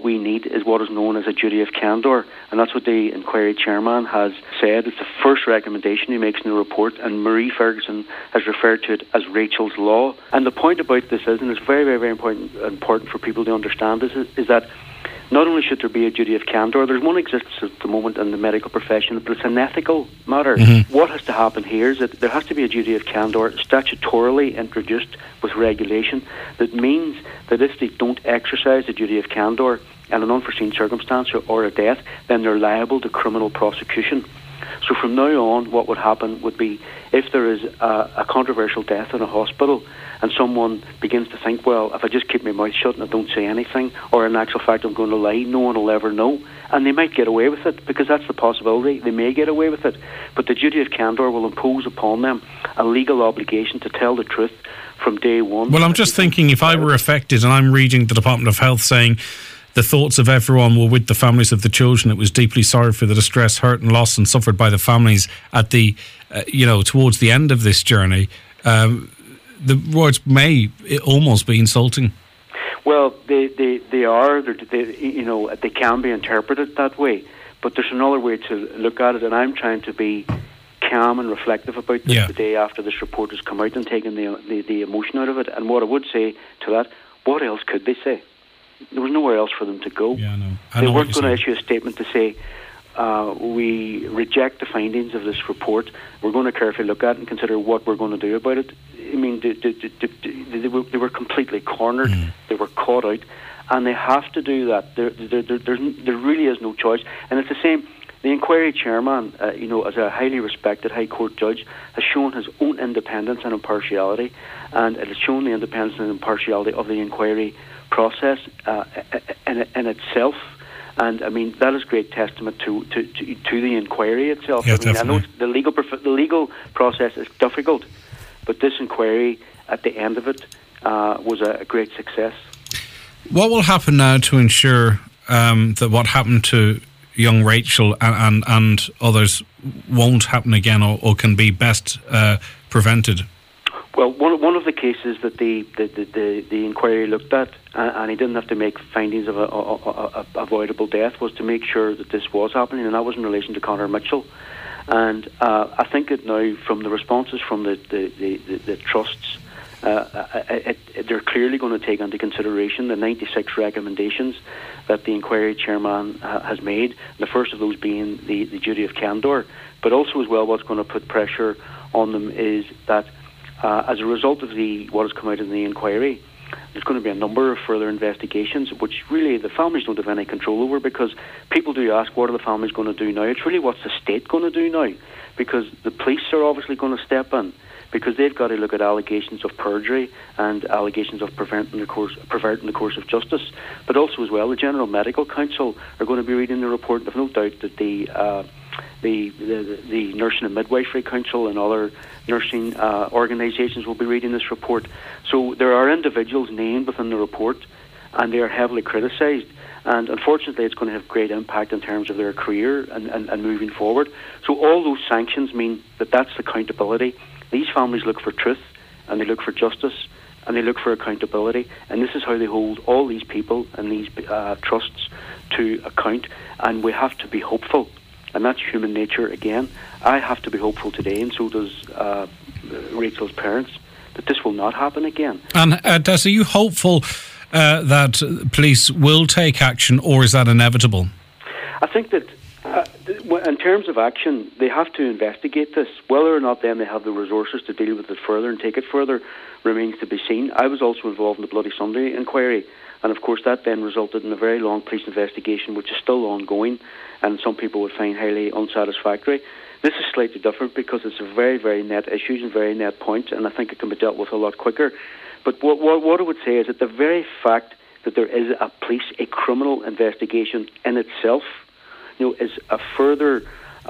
we need is what is known as a duty of candour, and that's what the inquiry chairman has said. It's the first recommendation he makes in the report, and Marie Ferguson has referred to it as Rachel's Law. And the point about this is, and it's very, very, very important for people to understand this, is that not only should there be a duty of candour, there's one exists at the moment in the medical profession, but it's an ethical matter. What has to happen here is that there has to be a duty of candour statutorily introduced with regulation that means that if they don't exercise the duty of candour in an unforeseen circumstance or a death, then they're liable to criminal prosecution. So from now on, what would happen would be if there is a controversial death in a hospital and someone begins to think, well, if I just keep my mouth shut and I don't say anything, or in actual fact I'm going to lie, no one will ever know. And they might get away with it, because that's the possibility. They may get away with it. But the duty of candour will impose upon them a legal obligation to tell the truth from day one. Well, I'm just thinking, if I were affected and I'm reading the Department of Health saying the thoughts of everyone were with the families of the children, it was deeply sorry for the distress, hurt and loss and suffered by the families at the, towards the end of this journey, the words may almost be insulting. Well, they are. They can be interpreted that way. But there's another way to look at it, and I'm trying to be calm and reflective about this the day after this report has come out and taken the emotion out of it. And what I would say to that, what else could they say? There was nowhere else for them to go. Yeah, They weren't going to issue a statement to say, we reject the findings of this report. We're going to carefully look at it and consider what we're going to do about it. I mean, they were completely cornered. They were caught out, and they have to do that. There really is no choice. And it's the same. The inquiry chairman, as a highly respected High Court judge, has shown his own independence and impartiality, and it has shown the independence and impartiality of the inquiry process in itself. And I mean, that is great testament to the inquiry itself. Yeah, I know the legal process is difficult, but this inquiry at the end of it was a great success. What will happen now to ensure that what happened to young Rachel and others won't happen again, or can be best prevented? Well, one of the cases that the inquiry looked at, and he didn't have to make findings of a avoidable death, was to make sure that this was happening, and that was in relation to Conor Mitchell. And I think that now, from the responses from the trusts, they're clearly going to take into consideration the 96 recommendations that the inquiry chairman has made, the first of those being the duty of candour. But also as well, what's going to put pressure on them is that as a result of what has come out in the inquiry, there's going to be a number of further investigations, which really the families don't have any control over, because people do ask, what are the families going to do now? It's really, what's the state going to do now? Because the police are obviously going to step in, because they've got to look at allegations of perjury and allegations of perverting the course of justice. But also as well, the General Medical Council are going to be reading the report. I've no doubt that the Nursing and Midwifery Council and other nursing organisations will be reading this report. So there are individuals named within the report, and they are heavily criticised. And unfortunately, it's going to have great impact in terms of their career and moving forward. So all those sanctions mean that that's accountability. These families look for truth, and they look for justice, and they look for accountability. And this is how they hold all these people and these trusts to account. And we have to be hopeful. And that's human nature again. I have to be hopeful today, and so does Rachel's parents, that this will not happen again. And Des, are you hopeful that police will take action, or is that inevitable? I think that in terms of action, they have to investigate this. Whether or not then they have the resources to deal with it further and take it further remains to be seen. I was also involved in the Bloody Sunday inquiry, and of course that then resulted in a very long police investigation, which is still ongoing, and some people would find highly unsatisfactory. This is slightly different because it's a very, very net issues and very net point, and I think it can be dealt with a lot quicker. But what I would say is that the very fact that there is a criminal investigation in itself, is a further,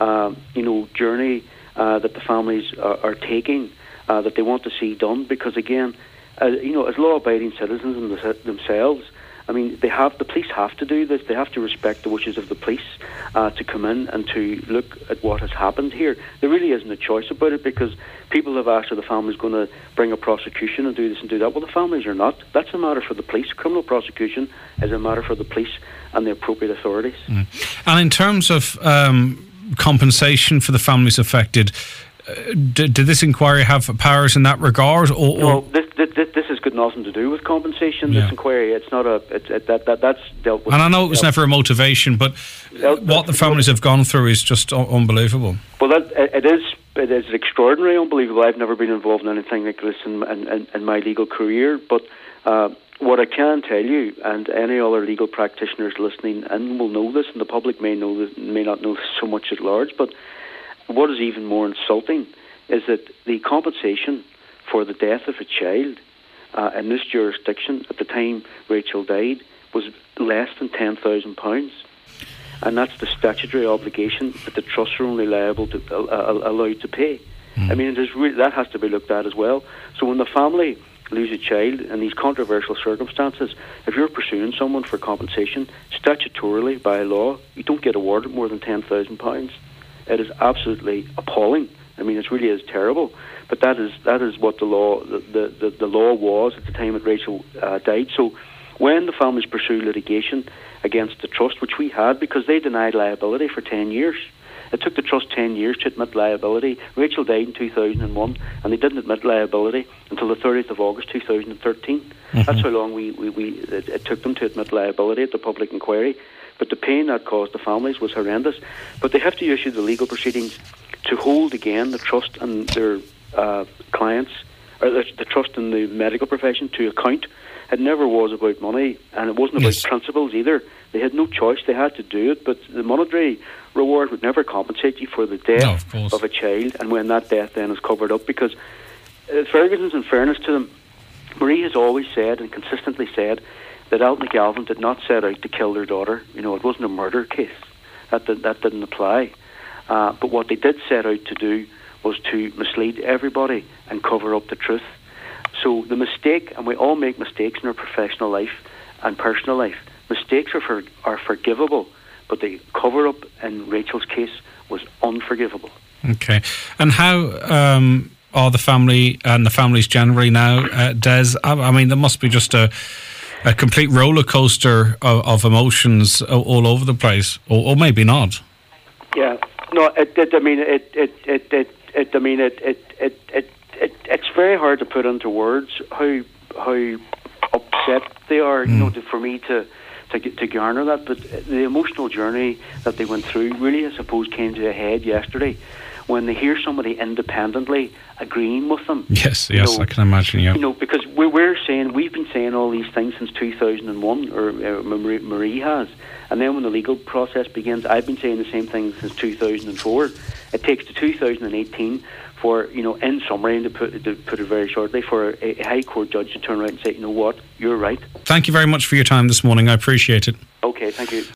journey that the families are taking, that they want to see done. Because again, as law-abiding citizens themselves, I mean, the police have to do this. They have to respect the wishes of the police to come in and to look at what has happened here. There really isn't a choice about it, because people have asked, are the families going to bring a prosecution and do this and do that? Well, the families are not. That's a matter for the police. Criminal prosecution is a matter for the police and the appropriate authorities. And in terms of compensation for the families affected, did this inquiry have powers in that regard? No, this has got nothing to do with compensation. This inquiry, it's not that's dealt with. And I know it was never a motivation, but what the families have gone through is just unbelievable. Well, it is extraordinarily unbelievable. I've never been involved in anything like this in my legal career, but what I can tell you, and any other legal practitioners listening and will know this, and the public may not know this so much at large, but what is even more insulting is that the compensation for the death of a child in this jurisdiction at the time Rachel died was less than £10,000, and that's the statutory obligation that the trusts are only liable to allowed to pay. I mean, that has to be looked at as well. So when the family lose a child in these controversial circumstances, if you're pursuing someone for compensation, statutorily by law, you don't get awarded more than £10,000. It is absolutely appalling. I mean, it really is terrible. But that is what the law was at the time that Rachel died. So when the families pursue litigation against the trust, which we had, because they denied liability for 10 years. It took the trust 10 years to admit liability. Rachel died in 2001, and they didn't admit liability until the 30th of August 2013. That's how long it took them to admit liability at the public inquiry. But the pain that caused the families was horrendous. But they have to issue the legal proceedings to hold again the trust and their clients, or the trust in the medical profession, to account. It never was about money, and it wasn't about principles either. They had no choice. They had to do it, but the monetary reward would never compensate you for the death of a child, and when that death then is covered up. Because Ferguson's, in fairness to them, Marie has always said and consistently said that Alton Galvin did not set out to kill their daughter. You know, it wasn't a murder case. That didn't apply. But what they did set out to do was to mislead everybody and cover up the truth. So the mistake, and we all make mistakes in our professional life and personal life, mistakes are forgivable, but the cover-up in Rachel's case was unforgivable. Okay. And how are the family and the families generally now, Des? I mean, there must be just a complete roller coaster of emotions all over the place, or maybe not. Yeah, no. It's very hard to put into words how upset they are. You know, for me to garner that. But the emotional journey that they went through really, I suppose, came to a head yesterday when they hear somebody independently agreeing with them. Yes, I can imagine. Yeah, you know, because we've been saying all these things since 2001, or Marie has, and then when the legal process begins, I've been saying the same thing since 2004. It takes to 2018 for, in summary, to put it very shortly, for a High Court judge to turn around and say, you know what, you're right. Thank you very much for your time this morning. I appreciate it. Okay, thank you.